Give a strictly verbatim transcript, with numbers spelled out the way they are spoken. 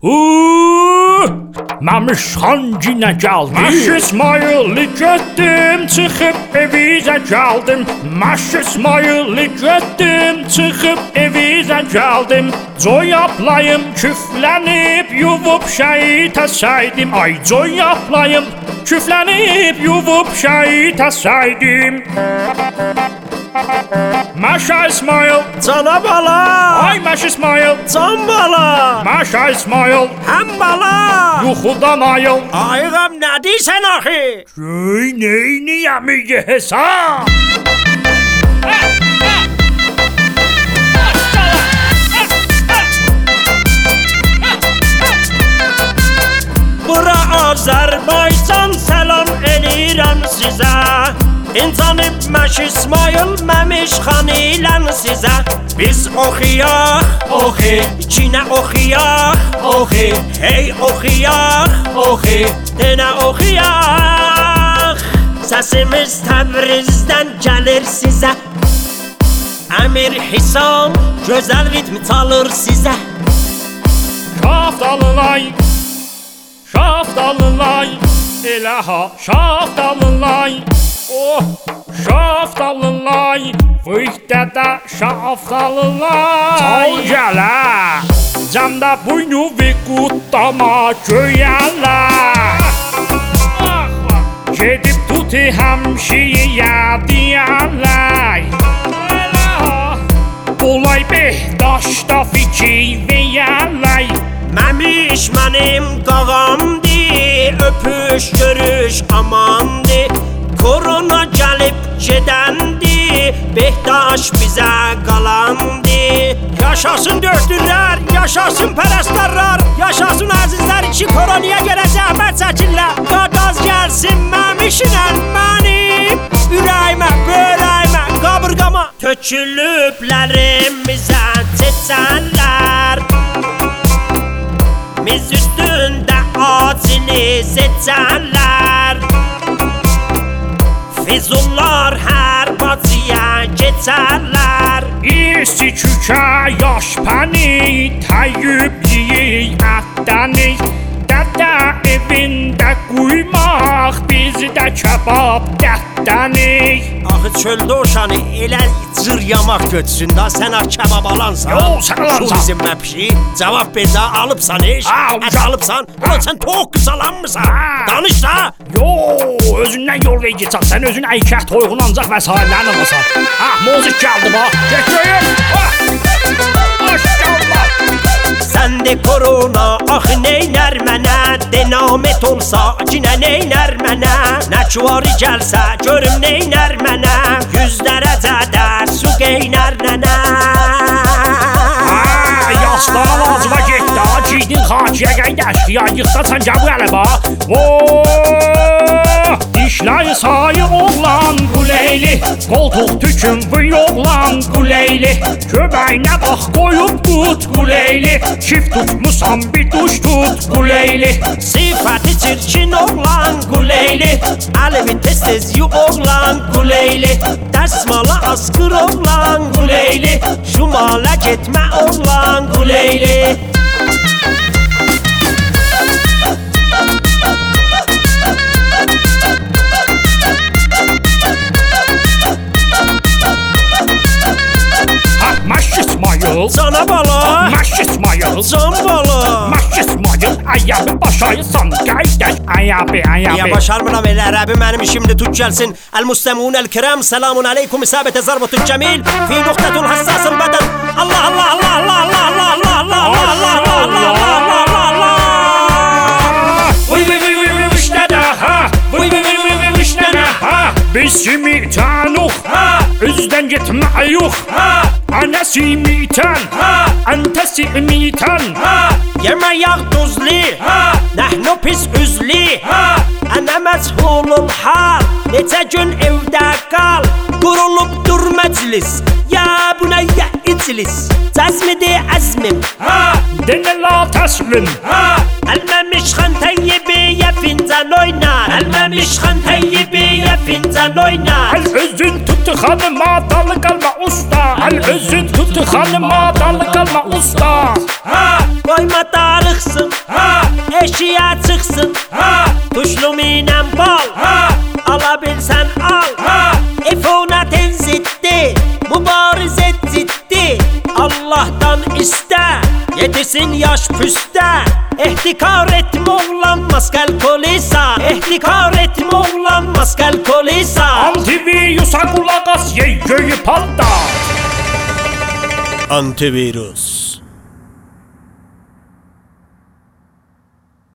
Məmişxan yenə gəldi. Məş İsmayıllı getdim, çıxıb evizə gəldim. Məş İsmayıllı getdim, çıxıb evizə gəldim. Coy yaplayım küflənib, yuvub şəhid əsəydim. Ay coy yaplayım küflənib, yuvub şəhid əsəydim. Məşə İsmayıl, Cana bala. Ay Məş İsmayıl, Can bala. Məşə İsmayıl, Həm bala. yuxudan ayıl. Ayğam nə deyirsən axı? Göy neyniyəm hesab. Bura Azərbaycan, salam eləyirəm sizə. İnsanıb Məş İsmayıl, Məmişxan ilən sizə. Biz oxuyaq, oxu, içinə oxuyaq, oxu, hey oxuyaq, oxu, yenə oxuyaq. Səsimiz Təbrizdən gəlir sizə. Əmir Hisam gözəl ritm çalır sizə. Şaftalılay, şaftalılay, elə ha şaftalılay. Oh, şaftalılay, fıhtədə şaftalılay. Çal gələ, camda buynu və qutdama göyələ. Gedib tuti həmşiyə deyərlər. Olay Behdaşda fikir verərlər. Məmiş mənim qağamdır, öpüş görüş amandır. Korona gəlib gedəndir, Behdaş bizə qalandır. Yaşasın dördürlər, yaşasın pərəstlərlər, yaşasın əzizlər ki koronaya görə zəhmət çəkirlər. Qadaz gəlsin məmişlə mənim, ürəyimə, börəyimə, qabırqama tökülüblərimizə çeçənlər. Miz üstündə acili seçənlər. Füzullar hər bacıya keçərlər. İsti kükə yaş pəni, təyyüb yiyik ətdəni. Dədə evində quymaq, bizdə kebab dətdəni. Axı çöldə oşanı elə cır yamaq götsün da, sən ha kebab alansan. Yo, sən alansan. Turizm məpşi, cavab ver də, alıbsan iş, ət alıbsan. Ulan sən toğ qısalanmısan, danış da. Yo, özündən yol ver geçəksən, özün əykət toyğun ancaq vəsairlərin alasan. Ah, mozik gəldi bax, geçəyim. Maşallah. Səndə korona, axı neynər mənə, denamet olsa, cinə neynər mənə. Nəçvari gəlsə, görüm neynər mənə, yüz dərəcədə su qeynər nənə. Yastan ağzıma getdi, giydin xakiyə qeyd əşkiya, yıxdasan gəbu ələ bax. Dişləri sayı oğlan quleyli, qoltuq tükün vıy oğlan quleyli. Köbəyinə bax qoyub qut quleyli, çift tutmusan bir duş tut quleyli. Sifəti çirkin oğlan quleyli, əlimi tez-tez yu oğlan quleyli. Dəsmala asqır oğlan quleyli, şumala getmə oğlan quleyli. Məş İsmayıl, Cana bala. Məş İsmayıl, Can bala. Məş İsmayıl, ayabı başayısan qaydaş, ayabı, ayabı. Ya başarmıram elə ərəbi, mənim işimdir, tut gəlsin. Əl-müstəmun əl-kirəm, selamun aleykum, isabətə zarbətül cəmil, fi nöqtətul həssasıl bədən. Allah, Allah, Allah, Allah, Allah, Allah, Allah, Allah, Allah, Allah, Allah, Allah, Allah. Vıy vıy vıy vıy vıy vışnədə, ha, vıy vıy vıy vıy vıy vışnədə, ha. Bizimi tanuq, ha, üzdən getmə yuq, ha. Anəsi mitən, ha, əntəsi mitən, ha. Yemə yağ duzli, ha, nəhnu pis üzli, ha. Ənə məzhulul hal, neçə gün evdə qal. Qurulub dur məclis, ya bunayya iclis. Cəzmidir əzmim, ha, denə la təslim, ha. Əlməmişxan təyyibiyə fincan oynar, Əlməmişxan təyyibiyə fincan oynar. Əl özün tuttu xanıma, dalı qalma usta. Əl özün tuttu xanıma, dalı qalma usta. Ha, bu Qoyma darıxsın, eşiyə çıxsın, tuşlu minəm bal, ala bilsən al. İfunatin ziddi, mübarizə ciddi, Allah'tan iste, yetişsin yaş püste. İhtikar etme oğlan maskal kolisa, İhtikar etme oğlan maskal kolisa. Antivirüsa kulak as, ye göyü patlat. Antivirüs